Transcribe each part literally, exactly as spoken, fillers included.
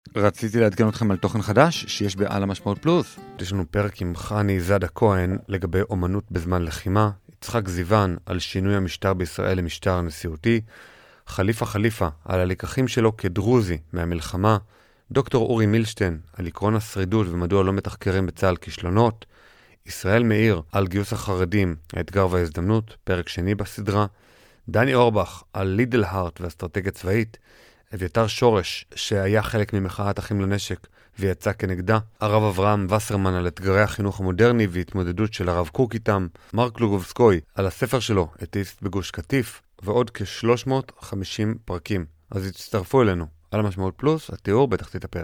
רציתי לעדכן אתכם על תוכן חדש שיש בעל המשמעות פלוס. יש לנו פרק עם חני זדה כהן לגבי אומנות בזמן לחימה, יצחק זיוון על שינוי המשטר בישראל למשטר נשיאותי, חליפה חליפה על הלקחים שלו כדרוזי מהמלחמה, דוקטור אורי מילשטיין על עקרון השרידות ומדוע לא מתחקרים בצה"ל כישלונות, ישראל מאיר על גיוס החרדים, האתגר וההזדמנות, פרק שני בסדרה, דני אורבך על לידל הארט ואסטרטגיה צבאית, אביתר שורש שהיה חלק ממחאת אחים לנשק ויצא כנגדה, הרב אברהם וסרמן על אתגרי החינוך המודרני והתמודדות של הרב קוק איתם, מרק לוגובסקוי על הספר שלו אתאיסט בגוש קטיף, ועוד כ-שלוש מאות וחמישים פרקים. אז הצטרפו אלינו על המשמעות פלוס, התיאור בתחתית הפרק.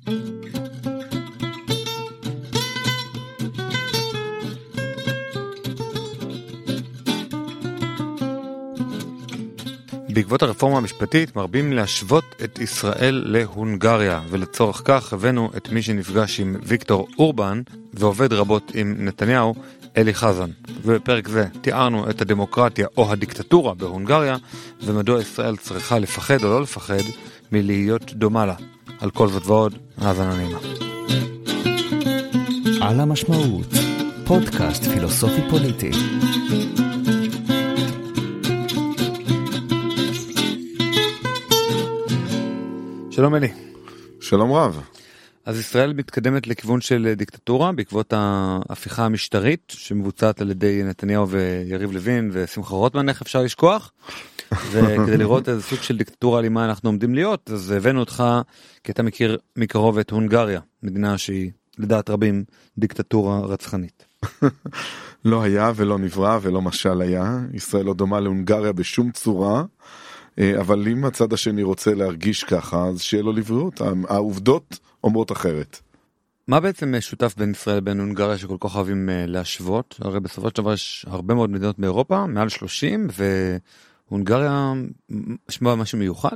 בעקבות הרפורמה המשפטית מרבים להשוות את ישראל להונגריה, ולצורך כך הבאנו את מי שנפגש עם ויקטור אורבן ועובד רבות עם נתניהו, אלי חזן. ובפרק זה תיארנו את הדמוקרטיה או הדיקטטורה בהונגריה, ומדוע ישראל צריכה לפחד או לא לפחד מלהיות דומה לה. על כל זאת ועוד, האזנה נעימה. על המשמעות, פודקאסט פילוסופי פוליטי. שלום אלי. שלום רב. אז ישראל מתקדמת לכיוון של דיקטטורה בעקבות ההפיכה המשטרית שמבוצעת על ידי נתניהו ויריב לוין ושמחה רוטמן, איך אפשר לשכוח? וכדי לראות איזה סוג של דיקטטורה על מה אנחנו עומדים להיות, אז הבאנו אותך כי אתה מכיר מקרוב את הונגריה, מדינה שהיא לדעת רבים דיקטטורה רצחנית. לא היה ולא נברא ולא משל היה. ישראל לא דומה להונגריה בשום צורה. אבל אם הצד השני רוצה להרגיש ככה, אז שיהיה לו לבריאות. העובדות אומרות אחרת. מה בעצם משותף בין ישראל לבין הונגריה שכל כך אוהבים להשוות? הרי בסופו של דבר יש הרבה מאוד מדינות באירופה, מעל שלושים, והונגריה יש בה משהו מיוחד?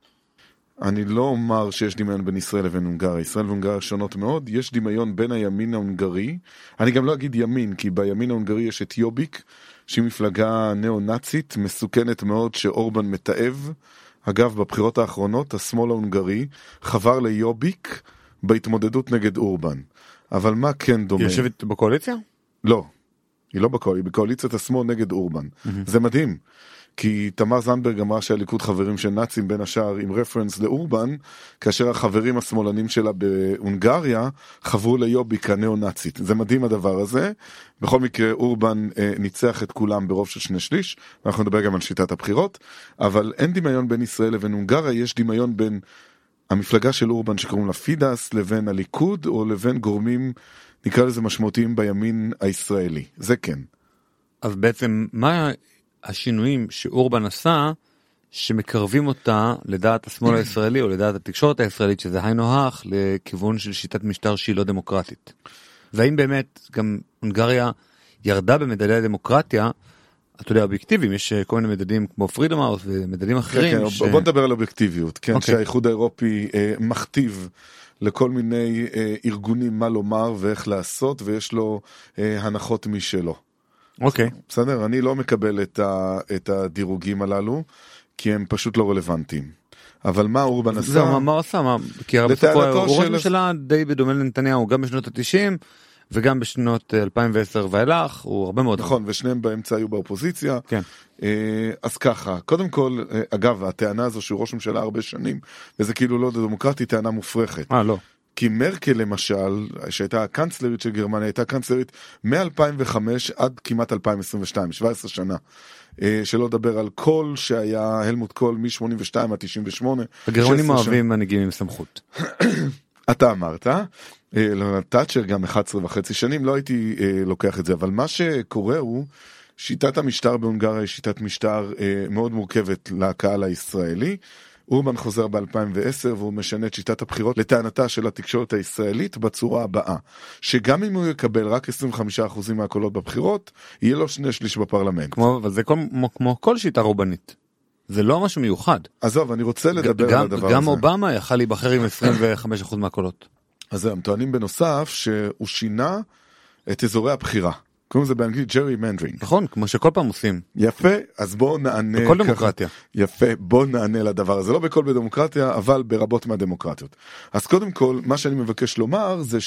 אני לא אומר שיש דמיון בין ישראל לבין הונגריה. ישראל והונגריה שונות מאוד. יש דמיון בין הימין ההונגרי. אני גם לא אגיד ימין, כי בימין ההונגרי יש את יוביק, שהיא מפלגה נאו-נאצית, מסוכנת מאוד, שאורבן מתאב. אגב, בבחירות האחרונות, השמאל ההונגרי חבר ליוביק בהתמודדות נגד אורבן. אבל מה כן דומה? היא יושבת בקואליציה? לא, היא לא בקואליציה, היא בקואליציית השמאל נגד אורבן. Mm-hmm. זה מדהים, כי תמר זנדברג אמרה שהליכוד חברים של נאצים בין השאר עם רפרנס לאורבן, כאשר החברים השמאלנים שלה בהונגריה חברו ליוביק הנאו-נאצית. זה מדהים הדבר הזה. בכל מקרה אורבן אה, ניצח את כולם ברוב של שני שליש, ואנחנו נדבר גם על שיטת הבחירות, אבל אין דמיון בין ישראל לבין הונגריה, יש דמיון בין המפלגה של אורבן שקוראים לה פידס, לבין הליכוד, או לבין גורמים, נקרא לזה משמעותיים בימין הישראלי. זה כן. אז בעצם מה השינויים שאורבן עשה שמקרבים אותה לדעת השמאל הישראלי או לדעת התקשורת הישראלית, שזה היינו הך לכיוון של שיטת משטר שהיא לא דמוקרטית? והאם באמת גם הונגריה ירדה במדדי הדמוקרטיה, אתה יודע, אובייקטיביים, יש כל מיני מדדים כמו פרידום האוס ומדדים אחרים. כן, ש... בוא נדבר על אובייקטיביות, כן, okay. שהאיחוד האירופי אה, מכתיב לכל מיני אה, ארגונים מה לומר ואיך לעשות, ויש לו אה, הנחות משלו. אוקיי. Okay. בסדר, אני לא מקבל את, ה, את הדירוגים הללו, כי הם פשוט לא רלוונטיים. אבל מה אורבן עשה? זהו, מה הוא עשה? מה? כי ראש הממשלה די בדומה לנתניהו, גם בשנות ה-תשעים, וגם בשנות אלפיים ועשר ואילך, הוא הרבה מאוד. נכון, ושניהם באמצע היו באופוזיציה. כן. אז ככה, קודם כל, אגב, הטענה הזו שהוא ראש ממשלה הרבה שנים, וזה כאילו לא דמוקרטי, טענה מופרכת. אה, לא. כי מרקל למשל, שהייתה הקנצלרית של גרמניה, הייתה קנצלרית מ-אלפיים וחמש עד כמעט אלפיים עשרים ושתיים, שבע עשרה שנה. שלא לדבר על קול שהיה הלמוט קול מ-שמונים ושתיים עד תשעים ושמונה. הגרמנים אוהבים מנהיגים עם סמכות. אתה אמרת, טאצ'ר גם אחת עשרה וחצי שנים, לא הייתי לוקח את זה, אבל מה שקורה הוא, שיטת המשטר בהונגריה היא שיטת משטר מאוד מורכבת לקהל הישראלי. אורבן חוזר ב-אלפיים ועשר והוא משנה את שיטת הבחירות לטענתה של התקשורת הישראלית בצורה הבאה, שגם אם הוא יקבל רק עשרים וחמישה אחוז מהקולות בבחירות, יהיה לו שני שליש בפרלמנט. כמו, אבל זה כמו, כמו כל שיטה רובנית. זה לא משהו מיוחד. עזוב, אני רוצה לדבר גם, על הדבר גם הזה. גם אובמה יכל להיבחר עם עשרים וחמישה אחוז מהקולות. אז הם טוענים בנוסף שהוא שינה את אזורי הבחירה. קוראים לזה באנגלית gerrymandering. נכון, כמו שכל פעם עושים. יפה, אז בואו נענה... בכל דמוקרטיה. יפה, בואו נענה לדבר הזה. לא בכל בדמוקרטיה, אבל ברבות מהדמוקרטיות. אז קודם כל, מה שאני מבקש לומר זה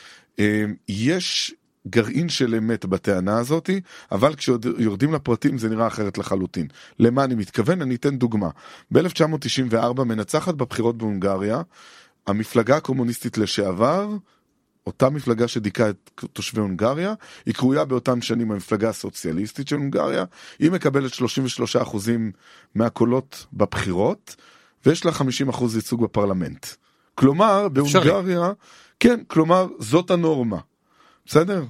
שיש גרעין של אמת בטענה הזאת, אבל כשיורדים לפרטים זה נראה אחרת לחלוטין. למה אני מתכוון? אני אתן דוגמה. ב-אלף תשע מאות תשעים וארבע מנצחת בבחירות בהונגריה, המפלגה הקומוניסטית לשעבר, אותה מפלגה שדיקה את תושבי הונגריה, היא קרויה באותם שנים המפלגה הסוציאליסטית של הונגריה, היא מקבלת שלושים ושלושה אחוזים מהקולות בבחירות, ויש לה חמישים אחוז ייצוג בפרלמנט. כלומר, בהונגריה, כן, כלומר, זאת הנורמה. בסדר?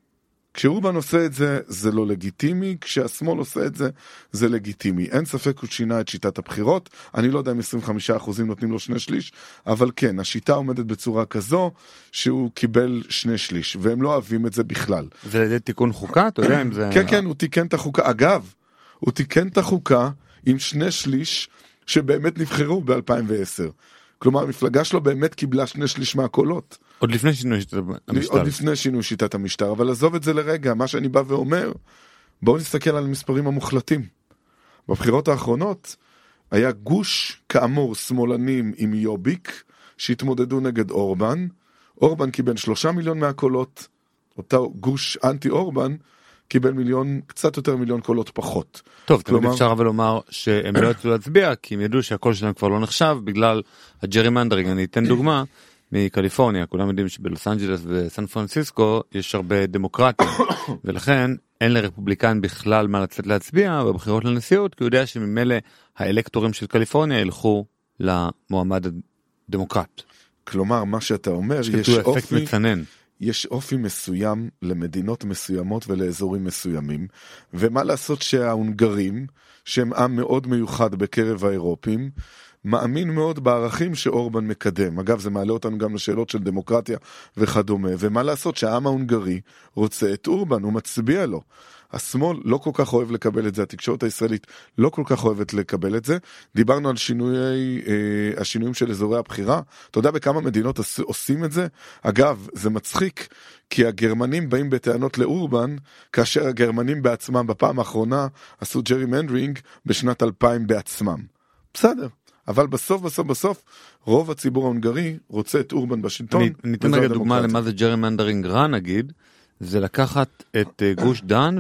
כשאורבן עושה את זה, זה לא לגיטימי, כשהשמאל עושה את זה, זה לגיטימי. אין ספק הוא שינה את שיטת הבחירות, אני לא יודע אם עשרים וחמישה אחוז נותנים לו שני שליש, אבל כן, השיטה עומדת בצורה כזו, שהוא קיבל שני שליש, והם לא אוהבים את זה בכלל. זה לידי תיקון חוקה? אתה יודע אם זה... כן, כן, הוא תיקן את החוקה. אגב, הוא תיקן את החוקה עם שני שליש, שבאמת נבחרו ב-אלפיים ועשר. כלומר, המפלגה שלו באמת קיבלה שני שליש מהקולות. עוד לפני שינוי שיטת המשטר. עוד לפני שינוי שיטת המשטר, אבל עזוב את זה לרגע, מה שאני בא ואומר, בואו נסתכל על המספרים המוחלטים. בבחירות האחרונות, היה גוש כאמור שמאלנים עם יוביק, שהתמודדו נגד אורבן, אורבן קיבל שלושה מיליון מהקולות, אותו גוש אנטי אורבן, קיבל מיליון, קצת יותר מיליון קולות פחות. טוב, תמיד אפשר אבל לומר שהם לא יצאו להצביע, כי הם ידעו שהקול שלהם כבר לא נחשב, בגלל הג'רימנדרינג. אני אתן דוגמה מקליפורניה, כולם יודעים שבלוס אנג'לס וסן פרנסיסקו יש הרבה דמוקרטים, ולכן אין לרפובליקן בכלל מה לצאת להצביע בבחירות לנשיאות, כי הוא יודע שממילא האלקטורים של קליפורניה ילכו למועמד הדמוקרט. כלומר, מה שאתה אומר, יש אופי... מצנן. יש אופי מסוים למדינות מסוימות ולאזורים מסוימים, ומה לעשות שההונגרים, שהם עם מאוד מיוחד בקרב האירופים, מאמין מאוד בערכים שאורבן מקדם. אגב, זה מעלה אותנו גם לשאלות של דמוקרטיה וכדומה, ומה לעשות שהעם ההונגרי רוצה את אורבן, הוא מצביע לו. השמאל לא כל כך אוהב לקבל את זה, התקשורת הישראלית לא כל כך אוהבת לקבל את זה. דיברנו על שינויי, אה, השינויים של אזורי הבחירה. אתה יודע בכמה מדינות עושים את זה? אגב, זה מצחיק, כי הגרמנים באים בטענות לאורבן, כאשר הגרמנים בעצמם בפעם האחרונה עשו ג'רימנדרינג בשנת אלפיים בעצמם. בסדר. אבל בסוף, בסוף, בסוף, רוב הציבור ההונגרי רוצה את אורבן בשלטון. אני ניתן רגע דוגמה למה זה ג'רימנדרינג רע, נגיד. זה לקחת את גוש דן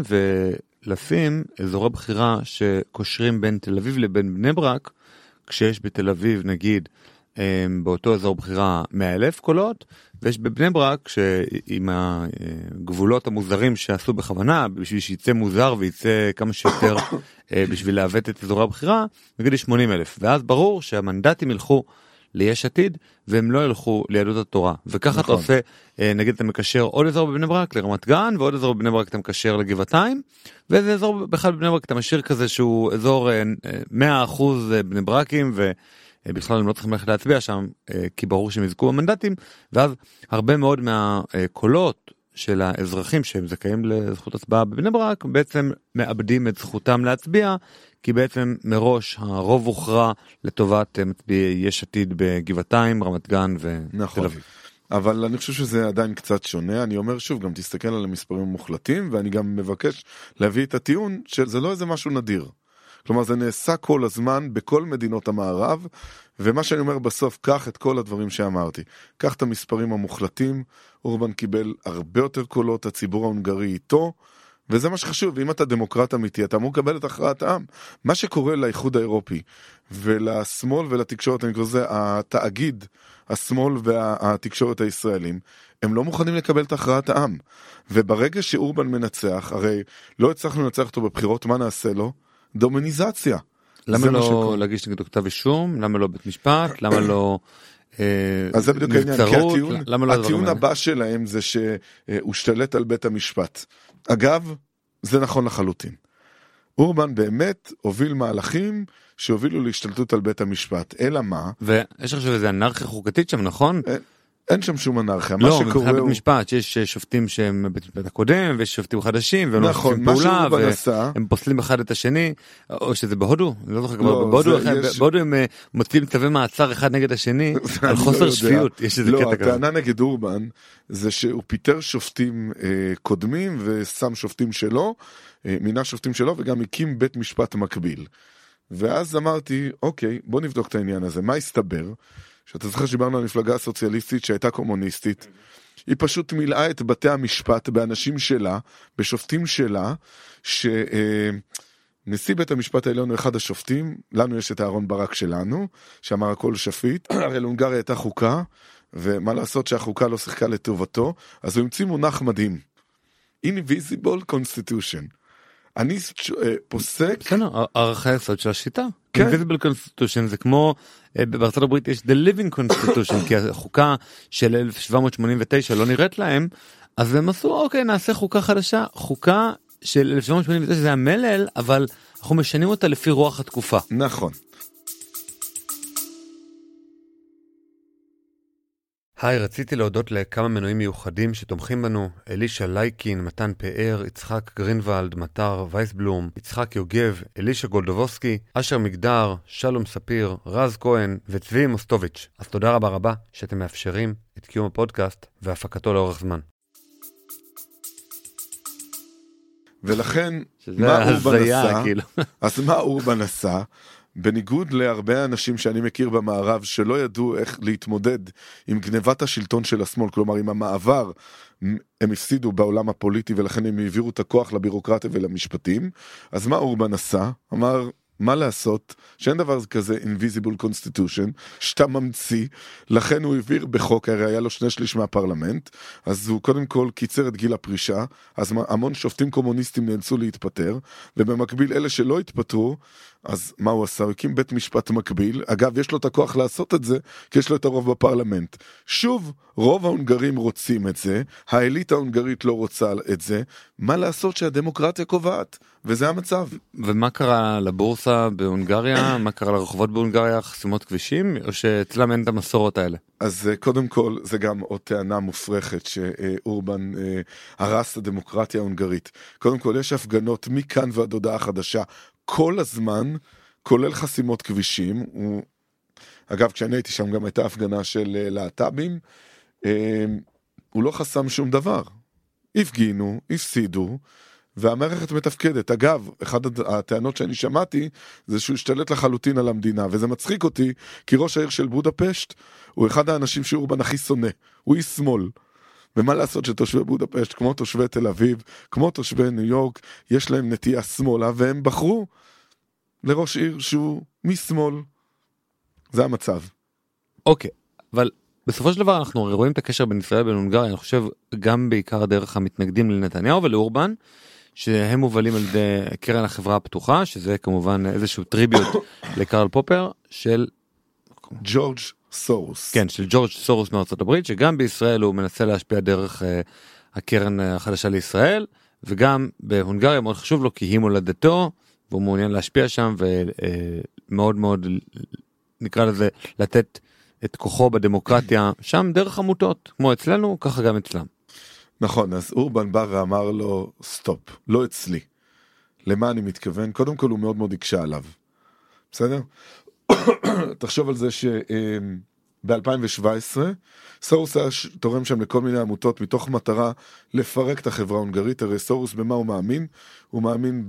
ולשים אזורי בחירה שקושרים בין תל אביב לבין בני ברק, כשיש בתל אביב, נגיד, באותו אזור בחירה מאה אלף קולות, ויש בבני ברק, עם הגבולות המוזרים שעשו בכוונה, בשביל שיצא מוזר ויצא כמה שיותר בשביל להוות את אזורי הבחירה, נגיד שמונים אלף. ואז ברור שהמנדטים ילכו ליש עתיד, והם לא ילכו ליהדות התורה. וככה אתה עושה, נגיד אתה מקשר עוד אזור בבני ברק לרמת גן, ועוד אזור בבני ברק אתה מקשר לגבעתיים, ואיזה אזור בכלל בבני ברק אתה משאיר כזה שהוא אזור מאה אחוז בני ברקים, ובכלל הם לא צריכים ללכת להצביע שם, כי ברור שהם יזכו במנדטים, ואז הרבה מאוד מהקולות של האזרחים שהם זכאים לזכות הצבעה בבני ברק, בעצם מאבדים את זכותם להצביע, כי בעצם מראש הרוב הוכרע לטובת מצביעי יש עתיד בגבעתיים, רמת גן ותל אביב. אבל אני חושב שזה עדיין קצת שונה. אני אומר שוב, גם תסתכל על המספרים המוחלטים, ואני גם מבקש להביא את הטיעון שזה לא איזה משהו נדיר. כלומר, זה נעשה כל הזמן בכל מדינות המערב, ומה שאני אומר בסוף, קח את כל הדברים שאמרתי. קח את המספרים המוחלטים, אורבן קיבל הרבה יותר קולות, הציבור ההונגרי איתו, וזה מה שחשוב. אם אתה דמוקרט אמיתי, אתה אמור לקבל את הכרעת העם. מה שקורה לאיחוד האירופי, ולשמאל ולתקשורת, אני קורא לזה, התאגיד, השמאל והתקשורת הישראלים, הם לא מוכנים לקבל את הכרעת העם. וברגע שאורבן מנצח, הרי לא הצלחנו לנצח אותו בבחירות, מה נעשה לו? דומניזציה. למה לא להגיש נגדו כתב אישום? למה לא בית משפט? למה לא אז זה בדיוק העניין, כי הטיעון, הטיעון הבא שלהם זה שהוא שתלט על בית המשפט. אגב, זה נכון לחלוטין. אורבן באמת הוביל מהלכים שהובילו להשתלטות על בית המשפט. אלא מה? ויש עכשיו איזו אנרכיה חוקתית שם, נכון? אין שם שום אנרכיה. לא, מבחינת בית משפט, שיש שופטים שהם בבית משפט הקודם, ויש שופטים חדשים, והם לא עושים פעולה, והם פוסלים אחד את השני, או שזה בהודו, אני לא זוכר כבר, בהודו הם מוצאים צווי מעצר אחד נגד השני, על חוסר שפיות, יש איזה קטע כזה. לא, הטענה נגד אורבן, זה שהוא פיטר שופטים קודמים, ושם שופטים שלו, מינה שופטים שלו, וגם הקים בית משפט מקביל. ואז אמרתי, אוקיי, בוא נבדוק את העניין הזה. מה הסתבר? שאתה זוכר שדיברנו על המפלגה הסוציאליסטית שהייתה קומוניסטית, היא פשוט מילאה את בתי המשפט באנשים שלה, בשופטים שלה, שנשיא בית המשפט העליון הוא אחד השופטים, לנו יש את אהרון ברק שלנו, שאמר הכל שפיט, הרי להונגריה הייתה חוקה, ומה לעשות שהחוקה לא שיחקה לטובתו, אז הוא המציא מונח מדהים, Invisible Constitution. אני פוסק... כן, ערכי היסוד של השיטה. Invisible Constitution זה כמו, בארצות הברית יש The Living Constitution, כי החוקה של אלף שבע מאות שמונים ותשע לא נראית להם, אז הם עשו, אוקיי, נעשה חוקה חדשה, חוקה של אלף שבע מאות שמונים ותשע זה המלל, אבל אנחנו משנים אותה לפי רוח התקופה. נכון. היי, רציתי להודות לכמה מנויים מיוחדים שתומכים בנו, אלישה לייקין, מתן פאר, יצחק גרינוולד, מטר וייסבלום, יצחק יוגב, אלישה גולדובוסקי, אשר מגדר, שלום ספיר, רז כהן וצבי מוסטוביץ'. אז תודה רבה רבה שאתם מאפשרים את קיום הפודקאסט והפקתו לאורך זמן. ולכן, מה אורבן עשה? כאילו. אז מה אורבן עשה? בניגוד להרבה אנשים שאני מכיר במערב שלא ידעו איך להתמודד עם גנבת השלטון של השמאל, כלומר עם המעבר, הם הפסידו בעולם הפוליטי ולכן הם העבירו את הכוח לבירוקרטיה ולמשפטים. אז מה אורבן עשה? אמר, מה לעשות? שאין דבר כזה Invisible Constitution, שאתה ממציא, לכן הוא העביר בחוק, הרי היה לו שני שליש מהפרלמנט, אז הוא קודם כל קיצר את גיל הפרישה, אז המון שופטים קומוניסטים נאלצו להתפטר, ובמקביל אלה שלא התפטרו, אז מה הוא עשה? הוא הקים בית משפט מקביל, אגב יש לו את הכוח לעשות את זה, כי יש לו את הרוב בפרלמנט. שוב, רוב ההונגרים רוצים את זה, האליטה ההונגרית לא רוצה את זה, מה לעשות שהדמוקרטיה קובעת? וזה המצב. ומה קרה לבורסה בהונגריה? מה קרה לרחובות בהונגריה? חסימות כבישים? או שאצלם אין את המסורות האלה? אז קודם כל, זה גם עוד טענה מופרכת שאורבן הרס את הדמוקרטיה ההונגרית. קודם כל, יש הפגנות מכאן ועד הודעה חדשה, כל הזמן, כולל חסימות כבישים. הוא... אגב, כשאני הייתי שם גם הייתה הפגנה של להט"בים, הוא לא חסם שום דבר. הפגינו, הפסידו, והמערכת מתפקדת. אגב, אחת הטענות שאני שמעתי, זה שהוא השתלט לחלוטין על המדינה, וזה מצחיק אותי, כי ראש העיר של בודפשט, הוא אחד האנשים שאורבן הכי שונא, הוא איש שמאל. ומה לעשות שתושבי בודפשט, כמו תושבי תל אביב, כמו תושבי ניו יורק, יש להם נטייה שמאלה, והם בחרו לראש עיר שהוא משמאל. זה המצב. אוקיי, אבל בסופו של דבר אנחנו רואים את הקשר בין ישראל ובין הונגריה, אני חושב גם בעיקר דרך המתנגדים לנתניהו ולאורבן, שהם מובלים על ידי קרן החברה הפתוחה, שזה כמובן איזשהו טריביוט לקרל פופר של ג'ורג' סורוס. כן, של ג'ורג' סורוס מארצות הברית, שגם בישראל הוא מנסה להשפיע דרך uh, הקרן החדשה לישראל, וגם בהונגריה מאוד חשוב לו, כי היא מולדתו, והוא מעוניין להשפיע שם, ומאוד uh, מאוד, נקרא לזה, לתת את כוחו בדמוקרטיה, שם דרך עמותות, כמו אצלנו, ככה גם אצלם. נכון, אז אורבן בא ואמר לו, סטופ, לא אצלי. למה אני מתכוון? קודם כל הוא מאוד מאוד יקשה עליו. בסדר? תחשוב על זה שב-אלפיים שבע עשרה סורוס היה תורם שם לכל מיני עמותות מתוך מטרה לפרק את החברה ההונגרית. הרי סורוס במה הוא מאמין? הוא מאמין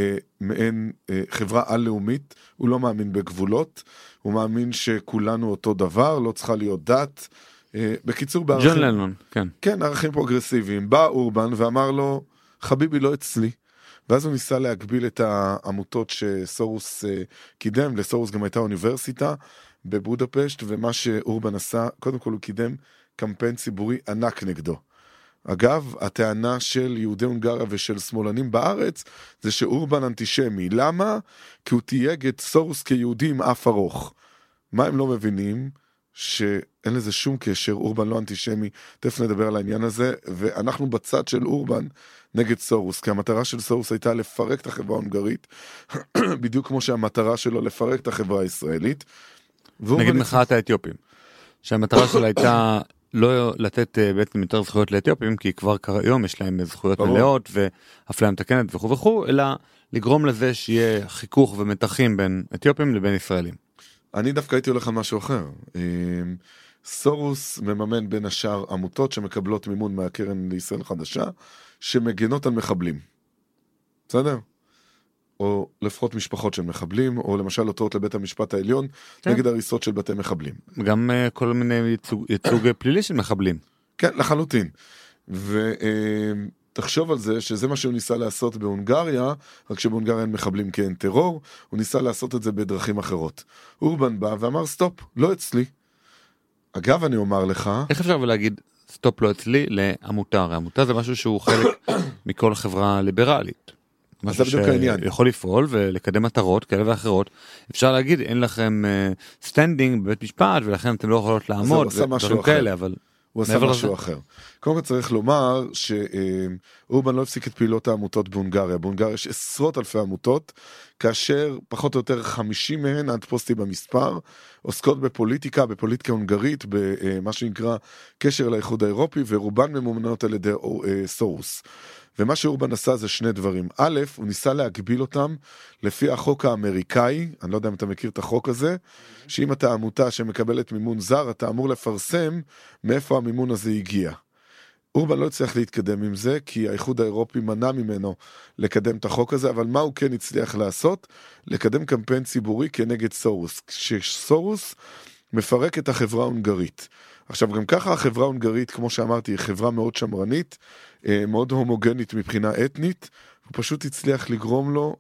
במעין חברה על-לאומית, הוא לא מאמין בגבולות, הוא מאמין שכולנו אותו דבר, לא צריכה להיות דת. בקיצור, בערכים, ג'ון לנון, כן. כן, ערכים פרוגרסיביים. בא אורבן ואמר לו, חביבי לא אצלי. ואז הוא ניסה להגביל את העמותות שסורוס קידם, לסורוס גם הייתה אוניברסיטה בבודפשט, ומה שאורבן עשה, קודם כל הוא קידם קמפיין ציבורי ענק נגדו. אגב, הטענה של יהודי הונגריה ושל שמאלנים בארץ, זה שאורבן אנטישמי. למה? כי הוא תייג את סורוס כיהודי עם אף ארוך. מה הם לא מבינים? שאין לזה שום קשר, אורבן לא אנטישמי, תכף נדבר על העניין הזה, ואנחנו בצד של אורבן נגד סורוס, כי המטרה של סורוס הייתה לפרק את החברה ההונגרית, בדיוק כמו שהמטרה שלו לפרק את החברה הישראלית. נגד מחאת האתיופים, שהמטרה שלה הייתה לא לתת בעצם יותר זכויות לאתיופים, כי כבר כיום יש להם זכויות מלאות ואפליה מתקנת וכו' וכו', אלא לגרום לזה שיהיה חיכוך ומתחים בין אתיופים לבין ישראלים. אני דווקא הייתי הולך על משהו אחר. סורוס מממן בין השאר עמותות שמקבלות מימון מהקרן לישראל חדשה, שמגנות על מחבלים. בסדר? או לפחות משפחות של מחבלים, או למשל הוצאות לבית המשפט העליון, כן. נגד הריסות של בתי מחבלים. גם uh, כל מיני ייצוג, ייצוג פלילי של מחבלים. כן, לחלוטין. ותחשוב uh, על זה, שזה מה שהוא ניסה לעשות בהונגריה, רק שבהונגריה אין מחבלים כי אין טרור, הוא ניסה לעשות את זה בדרכים אחרות. אורבן בא ואמר, סטופ, לא אצלי. אגב, אני אומר לך... איך אפשר להגיד, סטופ לא אצלי, לעמותה? הרי עמותה זה משהו שהוא חלק מכל חברה ליברלית. משהו שיכול לפעול ולקדם מטרות כאלה ואחרות. אפשר להגיד, אין לכם סטנדינג בבית משפט, ולכן אתם לא יכולות לעמוד, ודברים כאלה, אבל... הוא עשה משהו אחר. קודם כל צריך לומר שאורבן לא הפסיק את פעילות העמותות בהונגריה. בהונגריה יש עשרות אלפי עמותות, כאשר פחות או יותר חמישים מהן, עד פוסטי במספר, עוסקות בפוליטיקה, בפוליטיקה הונגרית, במה שנקרא קשר לאיחוד האירופי, ורובן ממומנות על ידי סורוס. ומה שאורבן עשה זה שני דברים. א', הוא ניסה להגביל אותם לפי החוק האמריקאי, אני לא יודע אם אתה מכיר את החוק הזה, שאם אתה עמותה שמקבלת מימון זר, אתה אמור לפרסם מאיפה המימון הזה הגיע. אורבן לא הצליח להתקדם עם זה, כי האיחוד האירופי מנע ממנו לקדם את החוק הזה, אבל מה הוא כן הצליח לעשות? לקדם קמפיין ציבורי כנגד סורוס. כשסורוס מפרק את החברה ההונגרית. עכשיו, גם ככה החברה ההונגרית, כמו שאמרתי, היא חברה מאוד שמרנית, מאוד הומוגנית מבחינה אתנית, הוא פשוט הצליח לגרום לו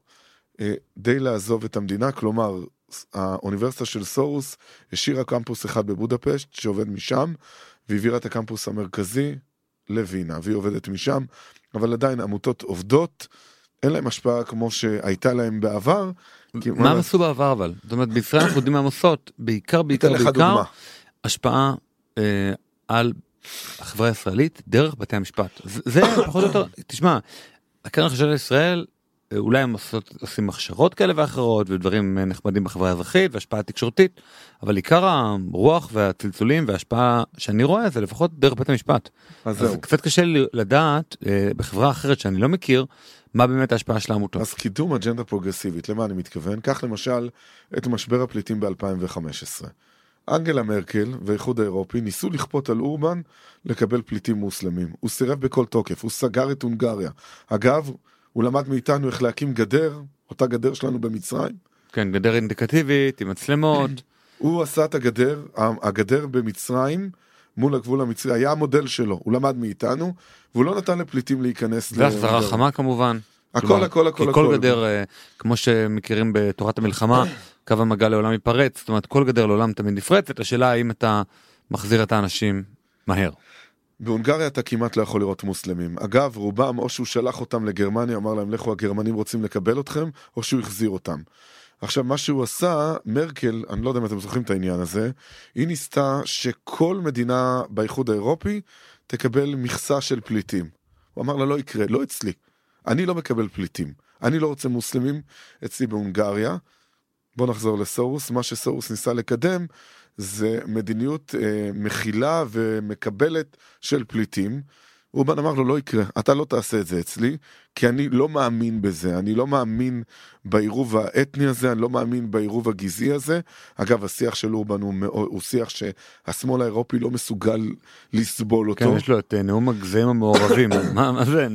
די לעזוב את המדינה, כלומר, האוניברסיטה של סורוס השאירה קמפוס אחד בבודפשט, שעובד משם, והעבירה את הקמפוס המרכזי לווינה, והיא עובדת משם, אבל עדיין עמותות עובדות, אין להם השפעה כמו שהייתה להם בעבר. מה הם עשו בעבר אבל? זאת אומרת, בישראל אנחנו יודעים מה הם עושות, בעיקר, בעיקר, בעיקר, השפעה אה, על החברה הישראלית דרך בתי המשפט. זה פחות או יותר, תשמע, הקרן החדשה לישראל, אולי הם עושים הכשרות כאלה ואחרות, ודברים נחמדים בחברה האזרחית, והשפעה תקשורתית, אבל עיקר הרוח והצלצולים וההשפעה שאני רואה, זה לפחות דרך בית המשפט. אז, אז קצת קשה לדעת, בחברה אחרת שאני לא מכיר, מה באמת ההשפעה של העמותות. אז קידום אג'נדה פרוגרסיבית, למה אני מתכוון? כך למשל את משבר הפליטים ב-אלפיים וחמש עשרה. אנגלה מרקל והאיחוד האירופי ניסו לכפות על אורבן לקבל פליטים מוסלמים. הוא סירב בכל תוקף, הוא סגר את הונגריה. אגב, הוא למד מאיתנו איך להקים גדר, אותה גדר שלנו במצרים. כן, גדר אינדיקטיבית, עם מצלמות. הוא עשה את הגדר, הגדר במצרים, מול הגבול המצרי, היה המודל שלו, הוא למד מאיתנו, והוא לא נתן לפליטים להיכנס. והחזרה חמה כמובן. הכל, הכל, הכל. כי כל גדר, כמו שמכירים בתורת המלחמה, קו המגע לעולם ייפרץ, זאת אומרת, כל גדר לעולם תמיד נפרצת, השאלה האם אתה מחזיר את האנשים מהר. בהונגריה אתה כמעט לא יכול לראות מוסלמים. אגב, רובם, או שהוא שלח אותם לגרמניה, אמר להם, לכו, הגרמנים רוצים לקבל אתכם, או שהוא החזיר אותם. עכשיו, מה שהוא עשה, מרקל, אני לא יודע אם אתם זוכרים את העניין הזה, היא ניסתה שכל מדינה באיחוד האירופי תקבל מכסה של פליטים. הוא אמר לה, לא יקרה, לא אצלי. אני לא מקבל פליטים. אני לא רוצה מוסלמים אצלי בהונגריה. בוא נחזור לסורוס. מה שסורוס ניסה לקדם, זה מדיניות אה, מכילה ומקבלת של פליטים. אורבן אמר לו, לא יקרה, אתה לא תעשה את זה אצלי, כי אני לא מאמין בזה, אני לא מאמין בעירוב האתני הזה, אני לא מאמין בעירוב הגזעי הזה. אגב, השיח של אורבן הוא, הוא שיח שהשמאל האירופי לא מסוגל לסבול אותו. כן, יש לו את נאום הגזעים המעורבים, מה, מה זה?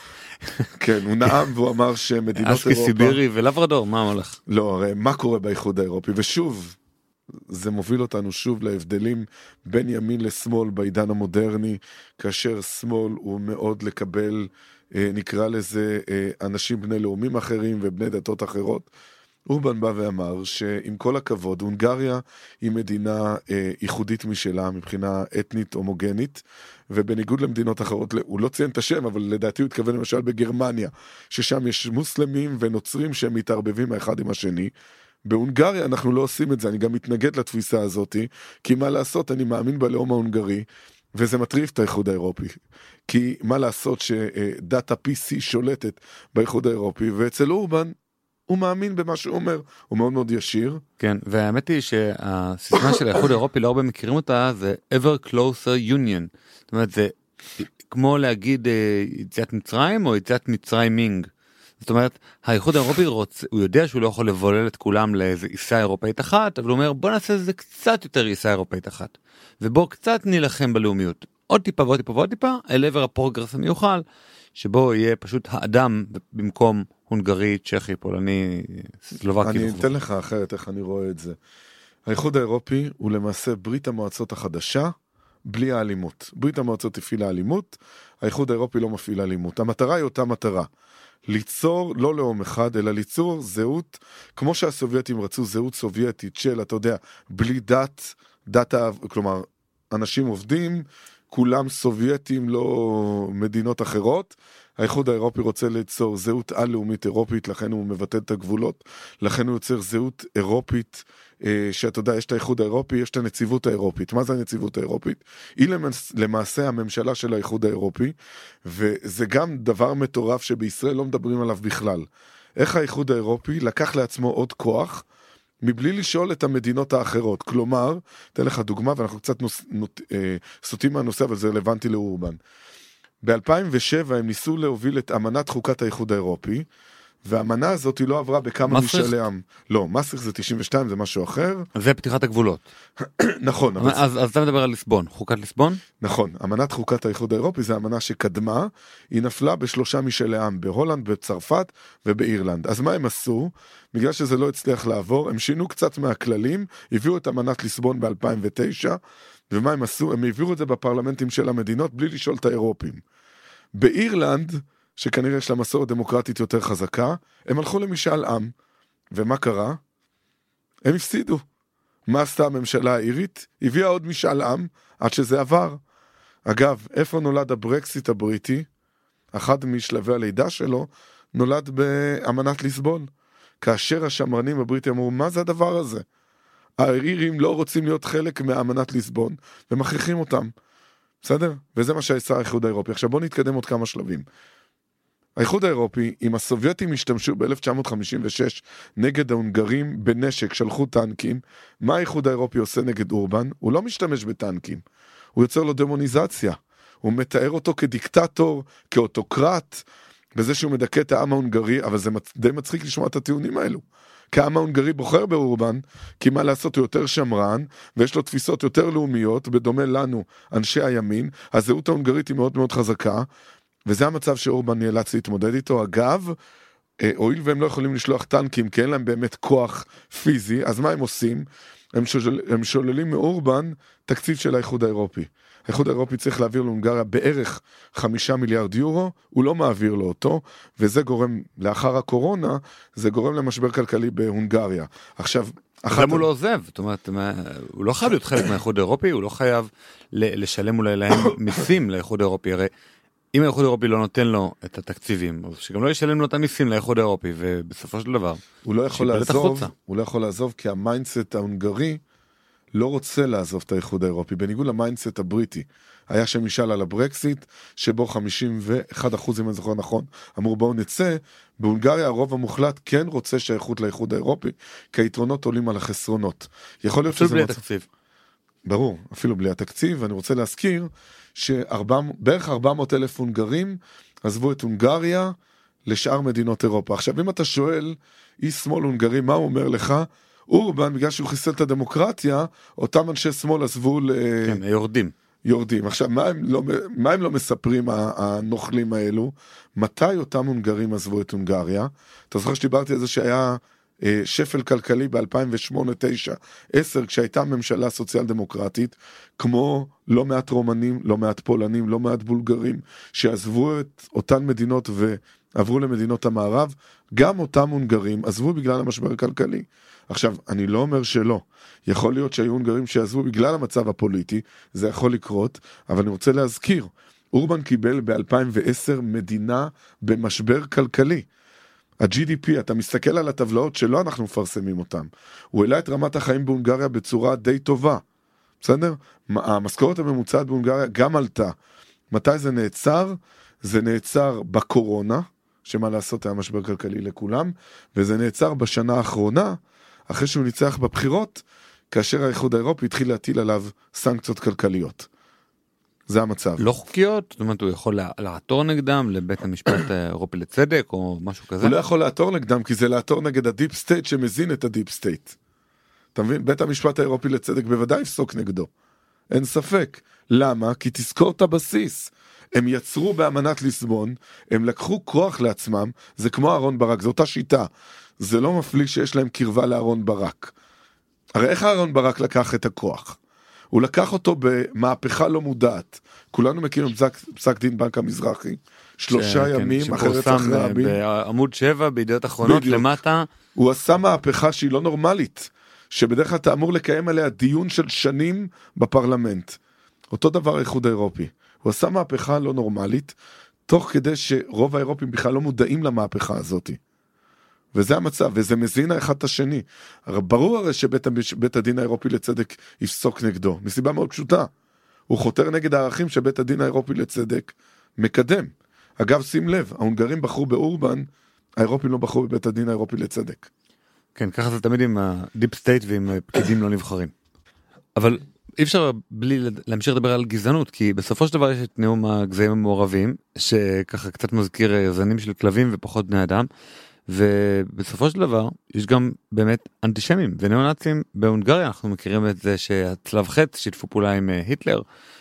כן, הוא נאם והוא אמר שמדינות אירופה... אסקי סיבירי ולברדור, מה הולך? לא, הרי מה קורה באיחוד האירופי? ושוב... זה מוביל אותנו שוב להבדלים בין ימין לשמאל בעידן המודרני, כאשר שמאל הוא מאוד לקבל, נקרא לזה, אנשים בני לאומים אחרים ובני דתות אחרות. אורבן בא ואמר שעם כל הכבוד, הונגריה היא מדינה ייחודית משלה מבחינה אתנית הומוגנית, ובניגוד למדינות אחרות, הוא לא ציין את השם, אבל לדעתי הוא התכוון למשל בגרמניה, ששם יש מוסלמים ונוצרים שהם מתערבבים האחד עם השני. בהונגריה אנחנו לא עושים את זה, אני גם מתנגד לתפיסה הזאת, כי מה לעשות, אני מאמין בלאום ההונגרי, וזה מטריף את האיחוד האירופי. כי מה לעשות שדאטה פי סי שולטת באיחוד האירופי, ואצל אורבן הוא מאמין במה שהוא אומר, הוא מאוד מאוד ישיר. כן, והאמת היא שהסיסמה של האיחוד האירופי, לא הרבה מכירים אותה, זה ever closer union. זאת אומרת, זה כמו להגיד יציאת מצרים או יציאת מצרימינג. זאת אומרת, האיחוד האירופי רוצה, הוא יודע שהוא לא יכול לבולל את כולם לאיזו עיסה אירופאית אחת, אבל הוא אומר, בוא נעשה איזה קצת יותר עיסה אירופאית אחת. ובוא קצת נילחם בלאומיות. עוד טיפה ועוד טיפה ועוד טיפה, אל עבר הפרוגרס המיוחל, שבו יהיה פשוט האדם במקום הונגרי, צ'כי, פולני, סלובקי. אני אתן לך אחרת איך אני רואה את זה. האיחוד האירופי הוא למעשה ברית המועצות החדשה, בלי האלימות. ברית המועצות הפעילה אלימות, האיחוד האירופי לא מפעיל אלימות. המטרה היא אותה מטרה. ליצור לא לאום אחד, אלא ליצור זהות, כמו שהסובייטים רצו זהות סובייטית של, אתה יודע, בלי דת, דת, כלומר, אנשים עובדים, כולם סובייטים, לא מדינות אחרות. האיחוד האירופי רוצה ליצור זהות על-לאומית אירופית, לכן הוא מבטל את הגבולות, לכן הוא יוצר זהות אירופית, שאתה יודע, יש את האיחוד האירופי, יש את הנציבות האירופית. מה זה הנציבות האירופית? היא למעשה הממשלה של האיחוד האירופי, וזה גם דבר מטורף שבישראל לא מדברים עליו בכלל. איך האיחוד האירופי לקח לעצמו עוד כוח, מבלי לשאול את המדינות האחרות. כלומר, אתן לך דוגמה, ואנחנו קצת נוס, נות, אה, סוטים מהנושא, אבל זה רלוונטי לאורבן. ב-אלפיים ושבע הם ניסו להוביל את אמנת חוקת האיחוד האירופי, והאמנה הזאת היא לא עברה בכמה משאלי עם. לא, מסריך זה תשעים ושתיים, זה משהו אחר. זה פתיחת הגבולות. נכון. אבל... אז, אז אתה מדבר על ליסבון, חוקת ליסבון? נכון, אמנת חוקת האיחוד האירופי זה אמנה שקדמה, היא נפלה בשלושה משאלי עם, בהולנד, בצרפת ובאירלנד. אז מה הם עשו? בגלל שזה לא הצליח לעבור, הם שינו קצת מהכללים, הביאו את אמנת ליסבון ב-אלפיים ותשע, ומה הם עשו? הם הביאו את זה בפרלמנטים של המדינות, בלי לשאול את האירופים. באירלנד, שכנראה יש לה מסורת דמוקרטית יותר חזקה, הם הלכו למשאל עם. ומה קרה? הם הפסידו. מה עשתה הממשלה האירית? הביאה עוד משאל עם, עד שזה עבר. אגב, איפה נולד הברקסיט הבריטי? אחד משלבי הלידה שלו, נולד באמנת ליסבון. כאשר השמרנים הבריטים אמרו, מה זה הדבר הזה? האירים לא רוצים להיות חלק מאמנת ליסבון, ומכריחים אותם. בסדר? וזה מה שעשה האיחוד האירופי. עכשיו בואו נתקדם עוד כמה שלבים. האיחוד האירופי, אם הסובייטים השתמשו ב-אלף תשע מאות חמישים ושש נגד ההונגרים בנשק, שלחו טנקים, מה האיחוד האירופי עושה נגד אורבן? הוא לא משתמש בטנקים, הוא יוצר לו דמוניזציה, הוא מתאר אותו כדיקטטור, כאוטוקרט, בזה שהוא מדכא את העם ההונגרי, אבל זה די מצחיק לשמוע את הטיעונים האלו. כי העם ההונגרי בוחר באורבן, כי מה לעשות הוא יותר שמרן, ויש לו תפיסות יותר לאומיות, בדומה לנו, אנשי הימין, הזהות ההונגרית היא מאוד מאוד חזקה, וזה המצב שאורבן נאלץ להתמודד איתו. אגב, הואיל והם לא יכולים לשלוח טנקים, כי אין להם באמת כוח פיזי, אז מה הם עושים? הם, שולל, הם שוללים מאורבן תקציב של האיחוד האירופי. האיחוד האירופי צריך להעביר להונגריה בערך חמישה מיליארד יורו, הוא לא מעביר לו אותו, וזה גורם, לאחר הקורונה, זה גורם למשבר כלכלי בהונגריה. עכשיו, למה הוא לא עוזב? זאת אומרת, הוא לא חייב להיות חלק מהאיחוד האירופי, הוא לא חייב לשלם אולי להם מיסים לאיחוד האירופי, הרי אם האיחוד האירופי לא נותן לו את התקציבים, אז שגם לא ישלם לו את המיסים לאיחוד האירופי, ובסופו של דבר, הוא לא יכול לעזוב, הוא לא יכול לעזוב, כי המיינדסט ההונגרי לא רוצה לעזוב את האיחוד האירופי, בניגוד למיינדסט הבריטי. היה שם משאל על הברקסיט, שבו חמישים ואחד אחוז, אם אני זוכר נכון, אמרו בואו נצא, בהונגריה הרוב המוחלט כן רוצה שהאיחוד לאיחוד האירופי, כי היתרונות עולים על החסרונות. יכול להיות שזה בלי התקציב. ברור, אפילו בלי התקציב, ואני רוצה להזכיר שבערך ארבע מאות אלף הונגרים עזבו את הונגריה לשאר מדינות אירופה. עכשיו, אם אתה שואל, איש שמאל הונגרי, מה הוא אומר לך? אורבן, בגלל שהוא חיסל את הדמוקרטיה, אותם אנשי שמאל עזבו ל... כן, יורדים. יורדים. עכשיו, מה הם לא, מה הם לא מספרים, הנוכלים האלו? מתי אותם הונגרים עזבו את הונגריה? אתה זוכר שדיברתי על זה שהיה שפל כלכלי ב-אלפיים ושמונה, תשע, עשר, כשהייתה ממשלה סוציאל דמוקרטית, כמו לא מעט רומנים, לא מעט פולנים, לא מעט בולגרים, שעזבו את אותן מדינות ועברו למדינות המערב, גם אותם הונגרים עזבו בגלל המשבר הכלכלי. עכשיו, אני לא אומר שלא. יכול להיות שהיו הונגרים שעזבו בגלל המצב הפוליטי, זה יכול לקרות, אבל אני רוצה להזכיר, אורבן קיבל ב-אלפיים ועשר מדינה במשבר כלכלי. ה-ג'י די פי, אתה מסתכל על הטבלאות שלא אנחנו מפרסמים אותם. הוא העלה את רמת החיים בהונגריה בצורה די טובה. בסדר? המשכורת הממוצעת בהונגריה גם עלתה. מתי זה נעצר? זה נעצר בקורונה, שמה לעשות היה משבר כלכלי לכולם, וזה נעצר בשנה האחרונה, אחרי שהוא ניצח בבחירות, כאשר האיחוד האירופי התחיל להטיל עליו סנקציות כלכליות. זה המצב. לא חוקיות? זאת אומרת, הוא יכול לעתור נגדם לבית המשפט האירופי לצדק או משהו כזה? הוא לא יכול לעתור נגדם, כי זה לעתור נגד הדיפ סטייט שמזין את הדיפ סטייט. אתה מבין? בית המשפט האירופי לצדק בוודאי יפסוק נגדו. אין ספק. למה? כי תזכור את הבסיס. הם יצרו באמנת ליסבון, הם לקחו כוח לעצמם, זה כמו אהרון ברק, זו אותה שיטה. זה לא מפליא שיש להם קרבה לאהרון ברק. הרי איך אהרון ברק לקח את הכוח? הוא לקח אותו במהפכה לא מודעת. כולנו מכירים פסק, פסק דין בנק המזרחי, שלושה ש... ימים כן, אחרי רצח רבין. בעמוד שבע, בידיעות אחרונות, בדיוק. למטה. הוא עשה מהפכה שהיא לא נורמלית, שבדרך כלל אתה אמור לקיים עליה דיון של שנים בפרלמנט. אותו דבר האיחוד האירופי. הוא עשה מהפכה לא נורמלית, תוך כדי שרוב האירופים בכלל לא מודעים למהפכה הזאת. וזה המצב, וזה מזין האחד את השני. ברור הרי שבית בית הדין האירופי לצדק יפסוק נגדו, מסיבה מאוד פשוטה. הוא חותר נגד הערכים שבית הדין האירופי לצדק מקדם. אגב, שים לב, ההונגרים בחרו באורבן, האירופים לא בחרו בבית הדין האירופי לצדק. כן, ככה זה תמיד עם הדיפ סטייט ועם פקידים לא נבחרים. אבל אי אפשר בלי להמשיך לדבר על גזענות, כי בסופו של דבר יש את נאום הגזעים המעורבים, שככה קצת מזכיר זנים של כלבים ופחות בני אדם, ובסופו של דבר יש גם באמת אנטישמים ונאו-נאצים בהונגריה. אנחנו מכירים את זה שהצלב חץ שיתפו פעולה עם היטלר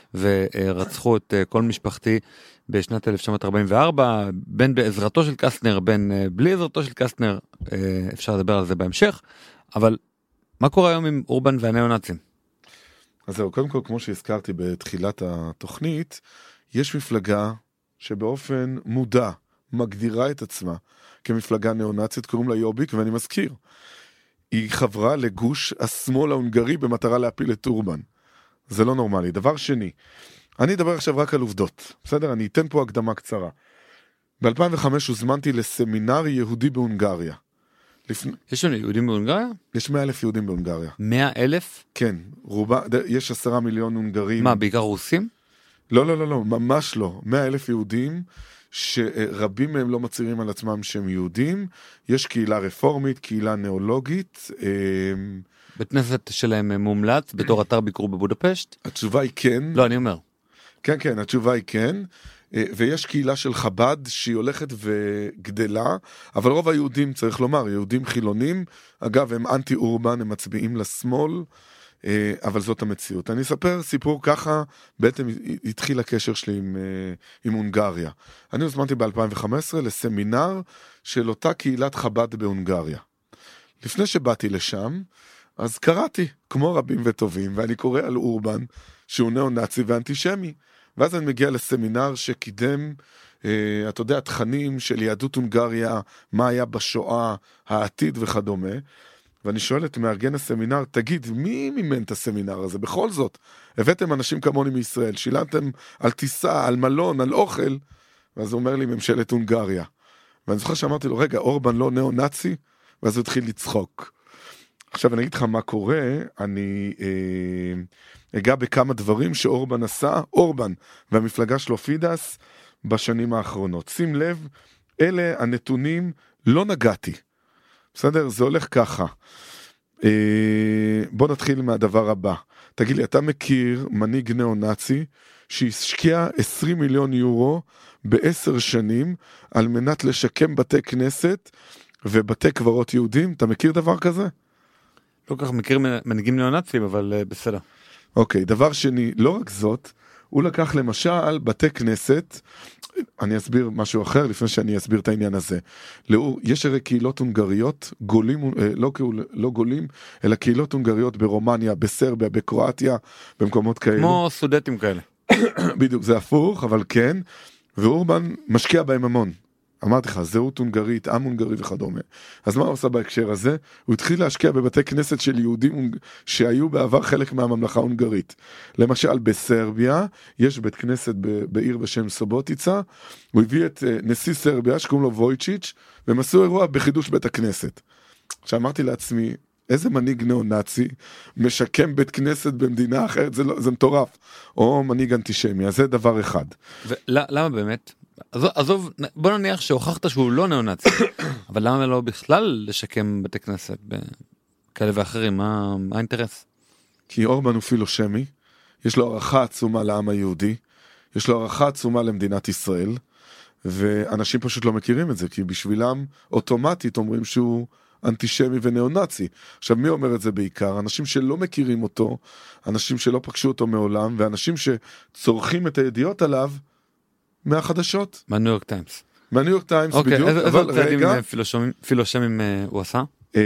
ורצחו את כל משפחתי בשנת אלף תשע מאות ארבעים וארבע, בין בעזרתו של קסטנר, בין בלי עזרתו של קסטנר, אפשר לדבר על זה בהמשך. אבל מה קורה היום עם אורבן והנאו-נאצים? אז זהו, קודם כל, כמו שהזכרתי בתחילת התוכנית, יש מפלגה שבאופן מודע מגדירה את עצמה כמפלגה נאו-נאצית, קוראים לה יוביק, ואני מזכיר, היא חברה לגוש השמאל ההונגרי במטרה להפיל את אורבן. זה לא נורמלי. דבר שני, אני אדבר עכשיו רק על עובדות, בסדר? אני אתן פה הקדמה קצרה. ב-אלפיים וחמש הוזמנתי לסמינר יהודי בהונגריה. לפני... יש לנו יהודים בהונגריה? יש מאה אלף יהודים בהונגריה. מאה אלף? כן, רובה, יש עשרה מיליון הונגרים. מה, בעיקר רוסים? לא, לא, לא, לא, ממש לא. מאה אלף יהודים, שרבים מהם לא מצהירים על עצמם שהם יהודים. יש קהילה רפורמית, קהילה נאולוגית. בית כנסת שלהם מומלץ בתור אתר ביקור בבודפשט? התשובה היא כן. לא, אני אומר. כן, כן, התשובה היא כן. ויש קהילה של חב"ד שהיא הולכת וגדלה, אבל רוב היהודים, צריך לומר, יהודים חילונים, אגב, הם אנטי אורבן, הם מצביעים לשמאל, אבל זאת המציאות. אני אספר סיפור ככה, בעצם התחיל הקשר שלי עם, עם הונגריה. אני הוזמנתי ב-אלפיים וחמש עשרה לסמינר של אותה קהילת חב"ד בהונגריה. לפני שבאתי לשם, אז קראתי, כמו רבים וטובים, ואני קורא על אורבן, שהוא נאו-נאצי ואנטישמי. ואז אני מגיע לסמינר שקידם, אה, אתה יודע, תכנים של יהדות הונגריה, מה היה בשואה, העתיד וכדומה. ואני שואל את מארגן הסמינר, תגיד, מי מימן את הסמינר הזה? בכל זאת, הבאתם אנשים כמוני מישראל, שילמתם על טיסה, על מלון, על אוכל, ואז הוא אומר לי, ממשלת הונגריה. ואני זוכר שאמרתי לו, רגע, אורבן לא נאו-נאצי? ואז הוא התחיל לצחוק. עכשיו אני אגיד לך מה קורה, אני אה, אגע בכמה דברים שאורבן עשה, אורבן והמפלגה שלו פידס בשנים האחרונות. שים לב, אלה הנתונים, לא נגעתי. בסדר? זה הולך ככה. אה, בוא נתחיל מהדבר הבא. תגיד לי, אתה מכיר מנהיג נאו-נאצי שהשקיע עשרים מיליון יורו בעשר שנים על מנת לשקם בתי כנסת ובתי קברות יהודים? אתה מכיר דבר כזה? לא כך מכיר מנהיגים נאו-נאצים, אבל uh, בסדר. אוקיי, דבר שני, לא רק זאת, הוא לקח למשל בתי כנסת, אני אסביר משהו אחר לפני שאני אסביר את העניין הזה. לא, יש הרי קהילות הונגריות, גולים, לא, לא גולים, אלא קהילות הונגריות ברומניה, בסרביה, בקרואטיה, במקומות כאלה. כמו סודטים כאלה. בדיוק, זה הפוך, אבל כן, ואורבן משקיע בהם המון. אמרתי לך, זהות הונגרית, עם הונגרי וכדומה. אז מה הוא עושה בהקשר הזה? הוא התחיל להשקיע בבתי כנסת של יהודים שהיו בעבר חלק מהממלכה ההונגרית. למשל, בסרביה, יש בית כנסת בעיר בשם סובוטיצה, הוא הביא את נשיא סרביה, שקוראים לו וויצ'יץ', והם עשו אירוע בחידוש בית הכנסת. שאמרתי לעצמי, איזה מנהיג נאו-נאצי משקם בית כנסת במדינה אחרת, זה, לא, זה מטורף. או מנהיג אנטישמי, אז זה דבר אחד. ולמה באמת? עזוב, עזוב, בוא נניח שהוכחת שהוא לא ניאו-נאצי, אבל למה לא בכלל לשקם בתי כנסת כאלה ואחרים? מה, מה האינטרס? כי אורבן הוא פילושמי, יש לו הערכה עצומה לעם היהודי, יש לו הערכה עצומה למדינת ישראל, ואנשים פשוט לא מכירים את זה, כי בשבילם אוטומטית אומרים שהוא אנטישמי וניאו-נאצי. עכשיו, מי אומר את זה בעיקר? אנשים שלא מכירים אותו, אנשים שלא פגשו אותו מעולם, ואנשים שצורכים את הידיעות עליו מהחדשות. מהניו יורק טיימס. מהניו יורק טיימס, אוקיי, בדיוק. איזה אבל צעדים רגע, פילושמים הוא עשה? אה,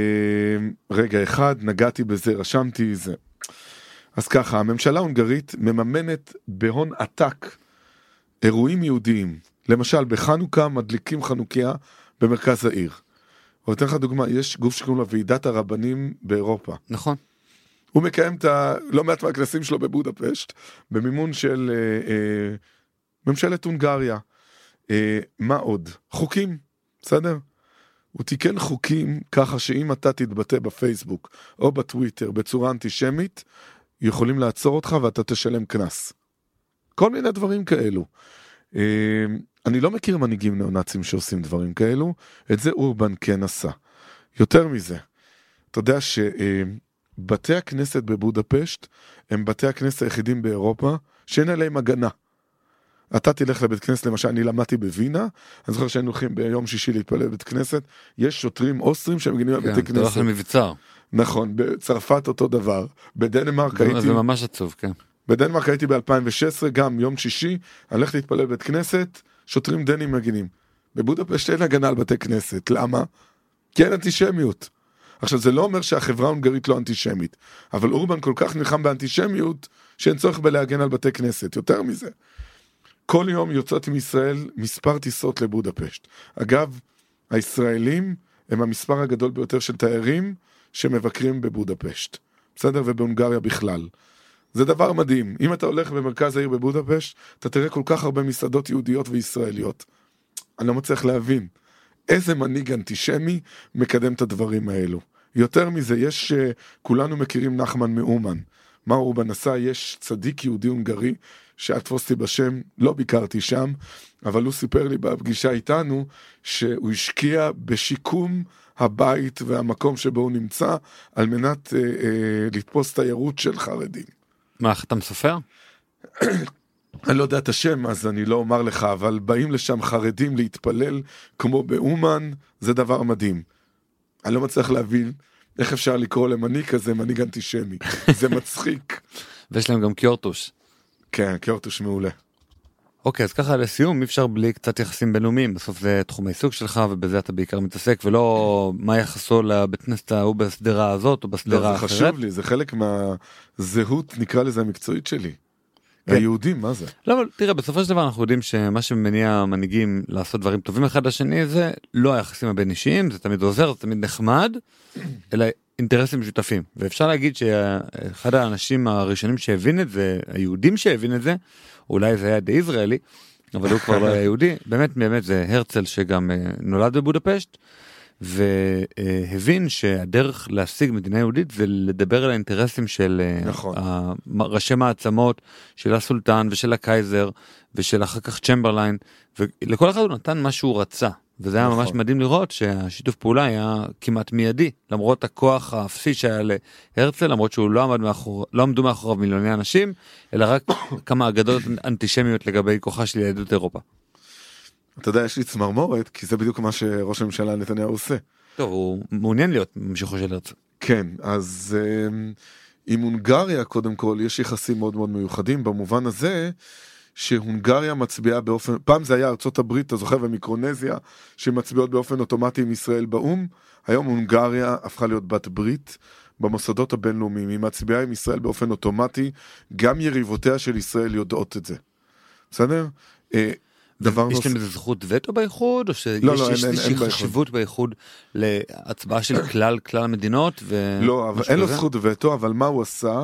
רגע אחד, נגעתי בזה, רשמתי זה. אז ככה, הממשלה ההונגרית מממנת בהון עתק אירועים יהודיים. למשל, בחנוכה מדליקים חנוכיה במרכז העיר. או אתן לך דוגמה, יש גוף שקוראים לו ועידת הרבנים באירופה. נכון. הוא מקיים את ה... לא מעט מהכנסים שלו בבודפשט, במימון של אה, אה, ממשלת הונגריה. אה, מה עוד? חוקים, בסדר? הוא תיקן חוקים ככה שאם אתה תתבטא בפייסבוק או בטוויטר בצורה אנטישמית, יכולים לעצור אותך ואתה תשלם כנס. כל מיני דברים כאלו. אה, אני לא מכיר מנהיגים ניאו-נאצים שעושים דברים כאלו, את זה אורבן כן עשה. יותר מזה, אתה יודע שבתי הכנסת בבודפשט הם בתי הכנסת היחידים באירופה שאין עליהם הגנה. אתה תלך לבית כנסת, למשל, אני למדתי בווינה, אני זוכר שהיינו הולכים ביום שישי להתפלל בבית כנסת, יש שוטרים אוסטרים שמגינים על בתי כנסת. אתה הולך למבצר. נכון, בצרפת אותו דבר, בדנמרק הייתי... זה ממש עצוב, כן. בדנמרק הייתי ב-אלפיים ושש עשרה, גם יום שישי, אני הולך להתפלל בבית כנסת, שוטרים דנים מגינים. בבודפשט אין הגנה על בתי כנסת, למה? כי אין אנטישמיות. עכשיו, זה לא אומר שהחברה ההונגרית לא אנטישמית, אבל אורבן כל כך נלחם באנטישמיות, שאין צורך בלהגן על בתי כנסת, יותר מזה. כל יום יוצאות עם ישראל מספר טיסות לבודפשט. אגב, הישראלים הם המספר הגדול ביותר של תיירים שמבקרים בבודפשט. בסדר? ובהונגריה בכלל. זה דבר מדהים. אם אתה הולך במרכז העיר בבודפשט, אתה תראה כל כך הרבה מסעדות יהודיות וישראליות. אני לא מצליח להבין. איזה מנהיג אנטישמי מקדם את הדברים האלו. יותר מזה, יש, כולנו מכירים נחמן מאומן. מה אורבן עשה? יש צדיק יהודי הונגרי, שאת תפוסתי בשם, לא ביקרתי שם, אבל הוא סיפר לי בפגישה איתנו, שהוא השקיע בשיקום הבית והמקום שבו הוא נמצא, על מנת אה, אה, לתפוס תיירות של חרדים. מה, אתה מסופר? אני לא יודע את השם, אז אני לא אומר לך, אבל באים לשם חרדים להתפלל, כמו באומן, זה דבר מדהים. אני לא מצליח להבין איך אפשר לקרוא למנהיג כזה, מנהיג אנטישמי. זה מצחיק. ויש להם גם קיורטוש. כן, קיורטוש מעולה. אוקיי, אז ככה לסיום, אי אפשר בלי קצת יחסים בינלאומיים, בסוף זה תחום העיסוק שלך, ובזה אתה בעיקר מתעסק, ולא מה יחסו לבית כנסת ההוא בסדרה הזאת, או בסדרה האחרת. לא, זה חשוב לי, זה חלק מהזהות, נקרא לזה המקצועית שלי. היהודים, מה זה? לא, אבל תראה, בסופו של דבר אנחנו יודעים שמה שמניע מנהיגים לעשות דברים טובים אחד לשני, זה לא היחסים הבין אישיים, זה תמיד עוזר, זה תמיד נחמד, אלא אינטרסים משותפים. ואפשר להגיד שאחד האנשים הראשונים שהבין את זה, היהודים שהבין את זה, אולי זה היה די ישראלי, אבל הוא כבר לא היה יהודי, באמת, באמת זה הרצל שגם נולד בבודפשט, והבין שהדרך להשיג מדינה יהודית זה לדבר על האינטרסים של נכון. ראשי מעצמות, של הסולטן ושל הקייזר, ושל אחר כך צ'מברליין, ולכל אחד הוא נתן מה שהוא רצה. וזה היה ממש מדהים לראות שהשיתוף פעולה היה כמעט מיידי, למרות הכוח האפסי שהיה להרצל, למרות שהוא לא עמד מאחור, לא עמדו מאחוריו מיליוני אנשים, אלא רק כמה אגדות אנטישמיות לגבי כוחה של יהדות אירופה. אתה יודע, יש לי צמרמורת, כי זה בדיוק מה שראש הממשלה נתניהו עושה. טוב, הוא מעוניין להיות ממשיכו של הרצל. כן, אז עם הונגריה קודם כל יש יחסים מאוד מאוד מיוחדים, במובן הזה שהונגריה מצביעה באופן, פעם זה היה ארצות הברית, אתה זוכר, ומיקרונזיה, שמצביעות באופן אוטומטי עם ישראל באום, היום הונגריה הפכה להיות בת ברית במוסדות הבינלאומיים, היא מצביעה עם ישראל באופן אוטומטי, גם יריבותיה של ישראל יודעות את זה. בסדר? דבר יש להם איזה זכות וטו באיחוד, או שיש לא, לא, איזושהי חשיבות באיחוד להצבעה של כלל כלל המדינות? לא, אבל אין לו זכות וטו, אבל מה הוא עשה?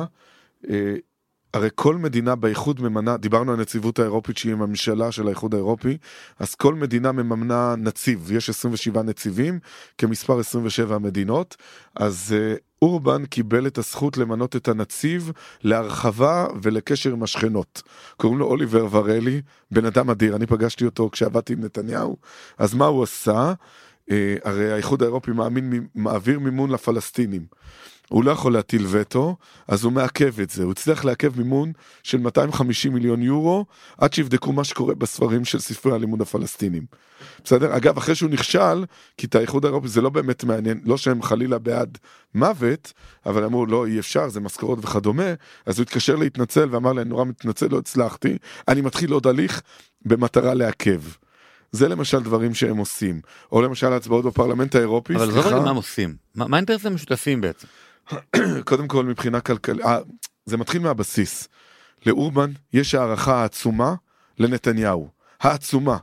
הרי כל מדינה באיחוד ממנה, דיברנו על הנציבות האירופית שהיא הממשלה של האיחוד האירופי, אז כל מדינה ממנה נציב, יש עשרים ושבעה נציבים, כמספר עשרים ושבע מדינות, אז אורבן קיבל את הזכות למנות את הנציב להרחבה ולקשר עם השכנות. קוראים לו אוליבר ורלי, בן אדם אדיר, אני פגשתי אותו כשעבדתי עם נתניהו. אז מה הוא עשה? אה, הרי האיחוד האירופי מאמין, מעביר מימון לפלסטינים. הוא לא יכול להטיל וטו, אז הוא מעכב את זה. הוא הצליח לעכב מימון של מאתיים וחמישים מיליון יורו, עד שיבדקו מה שקורה בספרים של ספרי הלימוד הפלסטינים. בסדר? אגב, אחרי שהוא נכשל, כי את האיחוד האירופי זה לא באמת מעניין, לא שהם חלילה בעד מוות, אבל אמרו, לא, אי אפשר, זה משכורות וכדומה, אז הוא התקשר להתנצל ואמר לי, אני נורא מתנצל, לא הצלחתי, אני מתחיל עוד הליך במטרה לעכב. זה למשל דברים שהם עושים. או למשל ההצבעות בפרלמנט האירופי. אבל זה לא מה הם עושים. מה, מה האינטרסים המשותפים בעצם? קודם כל מבחינה כלכלית, זה מתחיל מהבסיס. לאורבן יש הערכה העצומה לנתניהו. העצומה.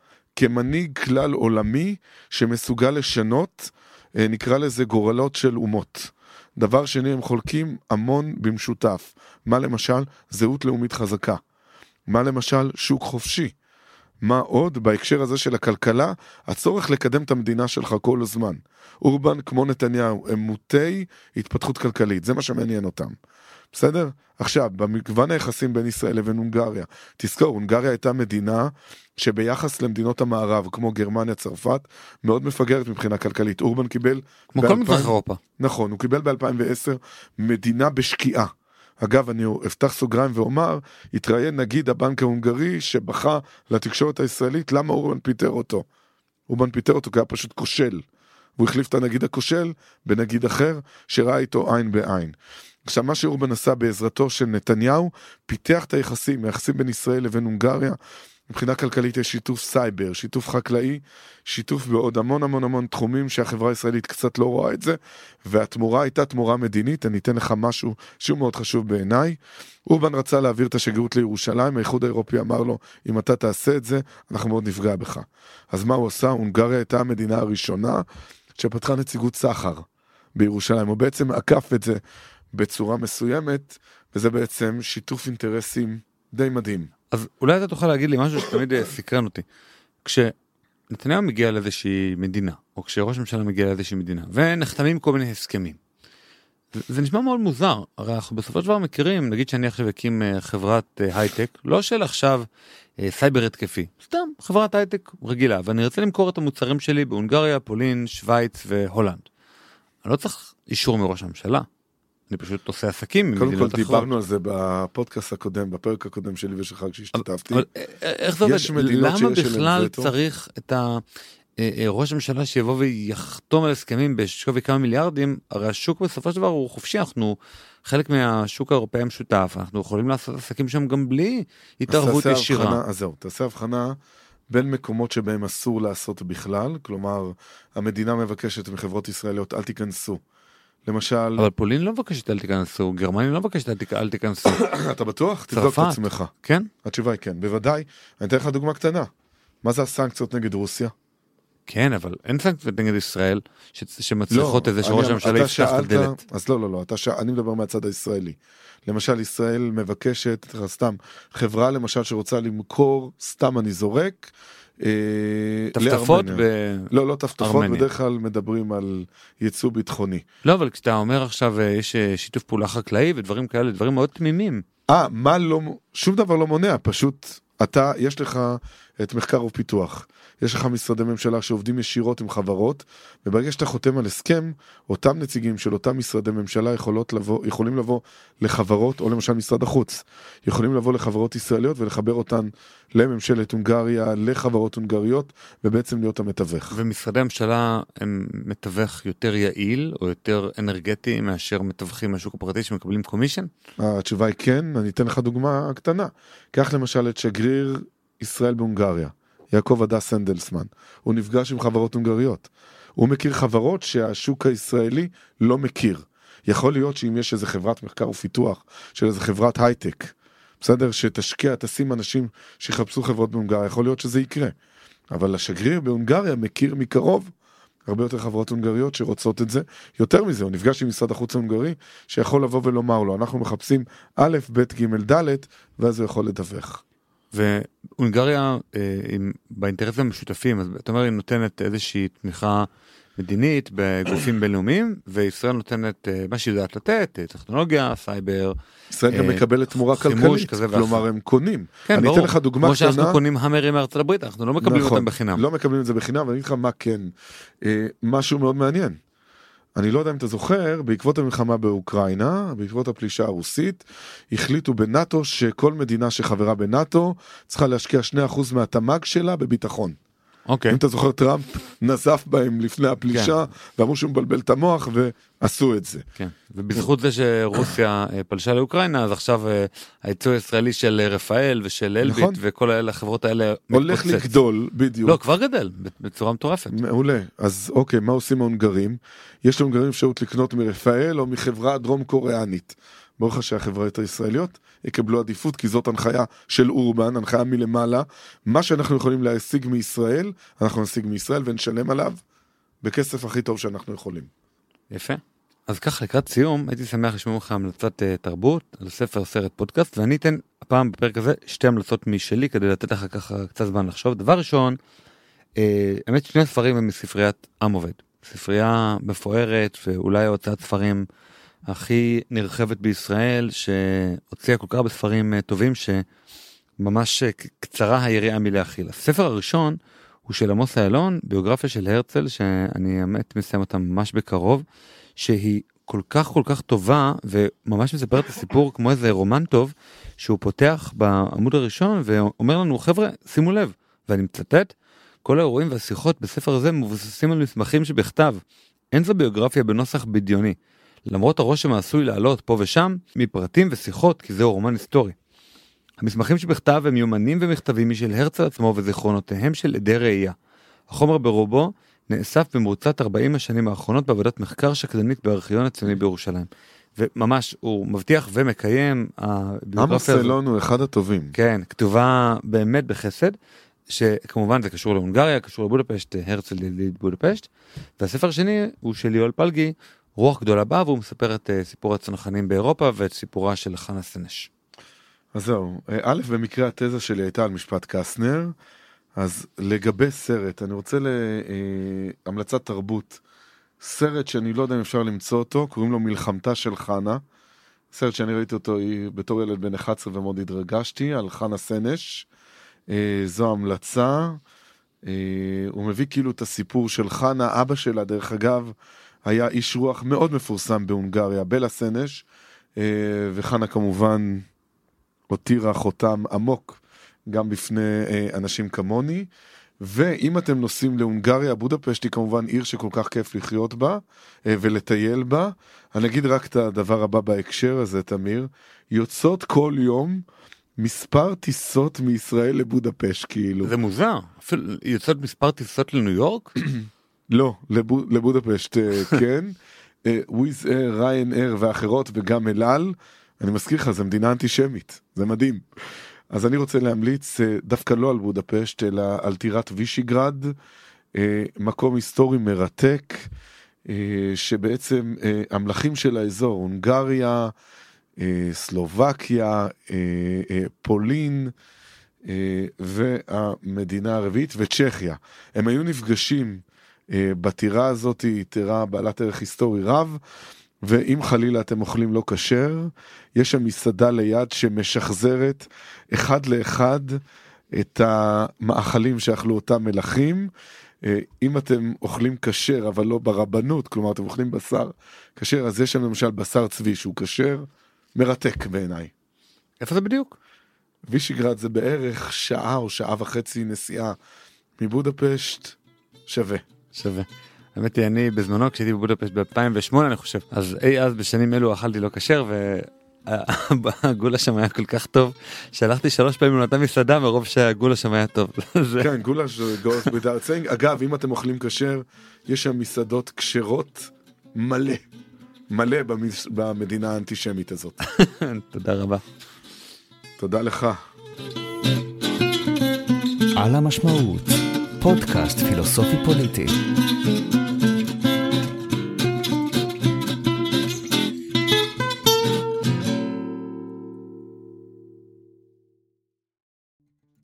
כמנהיג כלל עולמי שמסוגל לשנות, נקרא לזה גורלות של אומות. דבר שני, הם חולקים המון במשותף. מה למשל? זהות לאומית חזקה. מה למשל? שוק חופשי. מה עוד? בהקשר הזה של הכלכלה, הצורך לקדם את המדינה שלך כל הזמן. אורבן, כמו נתניהו, הם מוטי התפתחות כלכלית, זה מה שמעניין אותם. בסדר? עכשיו, במגוון היחסים בין ישראל לבין הונגריה, תזכור, הונגריה הייתה מדינה שביחס למדינות המערב, כמו גרמניה, צרפת, מאוד מפגרת מבחינה כלכלית. אורבן קיבל... כמו כל מזרח אירופה. נכון, הוא קיבל ב-אלפיים ועשר מדינה בשקיעה. אגב, אני אפתח סוגריים ואומר, התראיין נגיד הבנק ההונגרי שבחה לתקשורת הישראלית, למה אורבן פיטר אותו? אורבן פיטר אותו כי היה פשוט כושל. הוא החליף את הנגיד הכושל בנגיד אחר שראה איתו עין בעין. עכשיו, מה שאורבן עשה בעזרתו של נתניהו, פיתח את היחסים, היחסים בין ישראל לבין הונגריה. מבחינה כלכלית יש שיתוף סייבר, שיתוף חקלאי, שיתוף בעוד המון המון המון תחומים שהחברה הישראלית קצת לא רואה את זה, והתמורה הייתה תמורה מדינית. אני אתן לך משהו שהוא מאוד חשוב בעיניי. אורבן רצה להעביר את השגרירות לירושלים, האיחוד האירופי אמר לו, אם אתה תעשה את זה, אנחנו מאוד נפגע בך. אז מה הוא עשה? הונגריה הייתה המדינה הראשונה שפתחה נציגות סחר בירושלים, הוא בעצם עקף את זה בצורה מסוימת, וזה בעצם שיתוף אינטרסים די מדהים. אז אולי אתה תוכל להגיד לי משהו שתמיד סקרן אותי. כשנתניהו מגיע לאיזושהי מדינה, או כשראש הממשלה מגיע לאיזושהי מדינה, ונחתמים כל מיני הסכמים, זה נשמע מאוד מוזר. הרי אנחנו בסופו של דבר מכירים, נגיד שאני עכשיו אקים חברת הייטק, לא של עכשיו סייבר התקפי, סתם חברת הייטק רגילה, ואני רוצה למכור את המוצרים שלי בהונגריה, פולין, שוויץ והולנד. אני לא צריך אישור מראש הממשלה. אני פשוט עושה עסקים. קודם כל דיברנו על זה בפודקאסט הקודם, בפרק הקודם שלי ושלך כשהשתתפתי. איך זה עובד? למה בכלל צריך את ראש הממשלה שיבוא ויחתום על הסכמים בשווי כמה מיליארדים? הרי השוק בסופו של דבר הוא חופשי, אנחנו חלק מהשוק האירופאי המשותף, אנחנו יכולים לעשות עסקים שם גם בלי התערבות ישירה. אז זהו, תעשה הבחנה בין מקומות שבהם אסור לעשות בכלל, כלומר המדינה מבקשת מחברות ישראליות אל תיכנסו. למשל... אבל פולין לא מבקשת אל תיכנסו, גרמניה לא מבקשת אל תיכנסו. אתה בטוח? תבדוק את עצמך. כן? התשובה היא כן, בוודאי. אני אתן לך דוגמה קטנה. מה זה הסנקציות נגד רוסיה? כן, אבל אין סנקציות נגד ישראל שמצליחות את זה שראש הממשלה יפתח את הדלת. אז לא, לא, לא. אני מדבר מהצד הישראלי. למשל, ישראל מבקשת, סתם, חברה למשל שרוצה למכור, סתם אני זורק, טפטפות ב... לא, לא טפטפות, בדרך כלל מדברים על ייצוא ביטחוני. לא, אבל כשאתה אומר עכשיו יש שיתוף פעולה חקלאי ודברים כאלה, דברים מאוד תמימים. אה, מה לא, שום דבר לא מונע, פשוט אתה, יש לך את מחקר ופיתוח, יש לך משרדי ממשלה שעובדים ישירות עם חברות, וברגע שאתה חותם על הסכם, אותם נציגים של אותם משרדי ממשלה יכולות לבוא, יכולים לבוא לחברות, או למשל משרד החוץ, יכולים לבוא לחברות ישראליות ולחבר אותן לממשלת הונגריה, לחברות הונגריות, ובעצם להיות המתווך. ומשרדי הממשלה הם מתווך יותר יעיל, או יותר אנרגטי, מאשר מתווכים מהשוק הפרטי שמקבלים קומישן? התשובה היא כן, אני אתן לך דוגמה קטנה. כך למשל את שגריר ישראל בהונגריה, יעקב הדס סנדלסמן. הוא נפגש עם חברות הונגריות. הוא מכיר חברות שהשוק הישראלי לא מכיר. יכול להיות שאם יש איזו חברת מחקר ופיתוח, של איזו חברת הייטק, בסדר, שתשקיע, תשים אנשים שיחפשו חברות בהונגריה, יכול להיות שזה יקרה. אבל השגריר בהונגריה מכיר מקרוב הרבה יותר חברות הונגריות שרוצות את זה. יותר מזה, הוא נפגש עם משרד החוץ ההונגרי, שיכול לבוא ולומר לו, אנחנו מחפשים א', ב', ג', ד', ואז הוא יכול לדווח. והונגריה, באינטרסים המשותפים, אז אתה אומר, היא נותנת איזושהי תמיכה מדינית בגופים בינלאומיים, וישראל נותנת מה שהיא יודעת לתת, טכנולוגיה, סייבר. ישראל גם מקבלת תמורה כלכלית, כלומר הם קונים. אני אתן לך דוגמה קטנה. כמו שאנחנו קונים המרים מארצות הברית, אנחנו לא מקבלים אותם בחינם. לא מקבלים את זה בחינם, ואני אגיד לך מה כן. משהו מאוד מעניין. אני לא יודע אם אתה זוכר, בעקבות המלחמה באוקראינה, בעקבות הפלישה הרוסית, החליטו בנאטו שכל מדינה שחברה בנאטו צריכה להשקיע שני אחוז מהתמ"ג שלה בביטחון. אוקיי. אם אתה זוכר, טראמפ נזף בהם לפני הפלישה, ואמרו שהוא מבלבל את המוח, ועשו את זה. כן, ובזכות זה שרוסיה פלשה לאוקראינה, אז עכשיו הייצוא הישראלי של רפאל ושל אלביט, וכל החברות האלה הולך לגדול, בדיוק. לא, כבר גדל, בצורה מטורפת. מעולה. אז אוקיי, מה עושים ההונגרים? יש להונגרים אפשרות לקנות מרפאל, או מחברה דרום קוריאנית. ברוך שהחברות הישראליות יקבלו עדיפות, כי זאת הנחיה של אורבן, הנחיה מלמעלה. מה שאנחנו יכולים להשיג מישראל, אנחנו נשיג מישראל ונשלם עליו בכסף הכי טוב שאנחנו יכולים. יפה. אז ככה, לקראת סיום, הייתי שמח לשמוע לך המלצת uh, תרבות, על ספר, סרט, פודקאסט, ואני אתן הפעם בפרק הזה שתי המלצות משלי, כדי לתת לך ככה קצת זמן לחשוב. דבר ראשון, uh, האמת שני ספרים הם מספריית עם עובד. ספרייה מפוארת, ואולי הוצאת ספרים הכי נרחבת בישראל, שהוציאה כל כך הרבה ספרים טובים, שממש קצרה היריעה מלהכיל. הספר הראשון הוא של עמוס איילון, ביוגרפיה של הרצל, שאני האמת מסיים אותה ממש בקרוב, שהיא כל כך כל כך טובה, וממש מספר את הסיפור כמו איזה רומן טוב, שהוא פותח בעמוד הראשון, ואומר לנו, חבר'ה, שימו לב, ואני מצטט, כל האירועים והשיחות בספר הזה מבוססים על מסמכים שבכתב. אין זו ביוגרפיה בנוסח בדיוני. למרות הרושם העשוי לעלות פה ושם, מפרטים ושיחות, כי זהו רומן היסטורי. המסמכים שבכתב הם יומנים ומכתבים משל הרצל עצמו וזיכרונותיהם של עדי ראייה. החומר ברובו נאסף במרוצת ארבעים השנים האחרונות בעבודת מחקר שקדנית בארכיון הציוני בירושלים. וממש הוא מבטיח ומקיים. עמוס איילון הוא אחד הטובים. כן, כתובה באמת בחסד, שכמובן זה קשור להונגריה, קשור לבודפשט, הרצל יליד בודפשט. והספר השני הוא של יואל פלגי, רוח גדולה באה, והוא מספר את סיפור הצנחנים באירופה ואת סיפורה של חנה סנש. אז זהו, א', במקרה התזה שלי הייתה על משפט קסנר, אז לגבי סרט, אני רוצה להמלצת תרבות, סרט שאני לא יודע אם אפשר למצוא אותו, קוראים לו מלחמתה של חנה, סרט שאני ראיתי אותו בתור ילד בן אחת עשרה ומאוד התרגשתי, על חנה סנש, זו המלצה, הוא מביא כאילו את הסיפור של חנה, אבא שלה דרך אגב, היה איש רוח מאוד מפורסם בהונגריה, בלה סנש, וחנה כמובן הותירה חותם עמוק גם בפני אנשים כמוני, ואם אתם נוסעים להונגריה, בודפשט היא כמובן עיר שכל כך כיף לחיות בה ולטייל בה. אני אגיד רק את הדבר הבא בהקשר הזה, תמיר, יוצאות כל יום מספר טיסות מישראל לבודפשט, כאילו. זה מוזר, אפילו יוצאות מספר טיסות לניו יורק? לא, לבודפשט כן, וויז אייר, ריין אייר ואחרות וגם אלעל, אני מזכיר לך, זה מדינה אנטישמית, זה מדהים. אז אני רוצה להמליץ דווקא לא על בודפשט, אלא על טירת וישיגרד, מקום היסטורי מרתק, שבעצם המלכים של האזור, הונגריה, סלובקיה, פולין, והמדינה הרביעית וצ'כיה, הם היו נפגשים בטירה הזאת, היא טירה בעלת ערך היסטורי רב, ואם חלילה אתם אוכלים לא כשר, יש שם מסעדה ליד שמשחזרת אחד לאחד את המאכלים שאכלו אותם מלכים. אם אתם אוכלים כשר אבל לא ברבנות, כלומר אתם אוכלים בשר כשר, אז יש שם למשל בשר צבי שהוא כשר, מרתק בעיניי. איפה זה בדיוק? וישיגרד זה בערך שעה או שעה וחצי נסיעה מבודפשט, שווה. שווה. האמת היא, אני בזמנו כשהייתי בבודפשט ב-אלפיים ושמונה אני חושב, אז אי אז בשנים אלו אכלתי לא כשר, והגולה שם היה כל כך טוב, שהלכתי שלוש פעמים לאותה מסעדה מרוב שהגולה שם היה טוב. כן, גולה goes without saying. אגב, אם אתם אוכלים כשר, יש שם מסעדות כשרות מלא, מלא במדינה האנטישמית הזאת. תודה רבה. תודה לך. על המשמעות, פודקאסט פילוסופי פוליטי.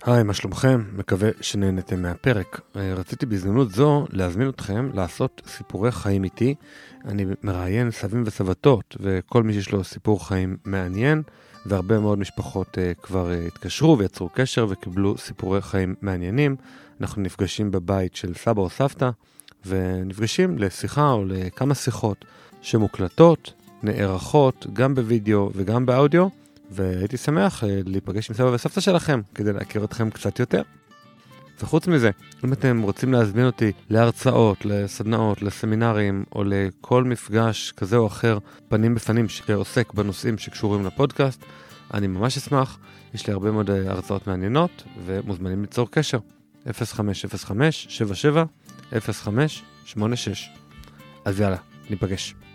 היי, מה שלומכם? מקווה שנהנתם מהפרק. רציתי בהזדמנות זו להזמין אתכם לעשות סיפורי חיים איתי. אני מראיין סבים וסבתות, וכל מי שיש לו סיפור חיים מעניין, והרבה מאוד משפחות uh, כבר uh, התקשרו ויצרו קשר וקיבלו סיפורי חיים מעניינים. אנחנו נפגשים בבית של סבא או סבתא, ונפגשים לשיחה או לכמה שיחות שמוקלטות, נערכות גם בווידאו וגם באודיו, והייתי שמח uh, להיפגש עם סבא וסבתא שלכם כדי להכיר אתכם קצת יותר. וחוץ מזה, אם אתם רוצים להזמין אותי להרצאות, לסדנאות, לסמינרים או לכל מפגש כזה או אחר פנים בפנים שעוסק בנושאים שקשורים לפודקאסט, אני ממש אשמח. יש לי הרבה מאוד הרצאות מעניינות ומוזמנים ליצור קשר. אפס חמש אפס חמש שבע שבע אפס חמש שמונה שש. אז יאללה, ניפגש.